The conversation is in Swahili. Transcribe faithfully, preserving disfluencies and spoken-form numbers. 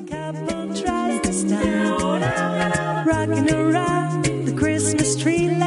Couple tries to stop rocking around the Christmas tree.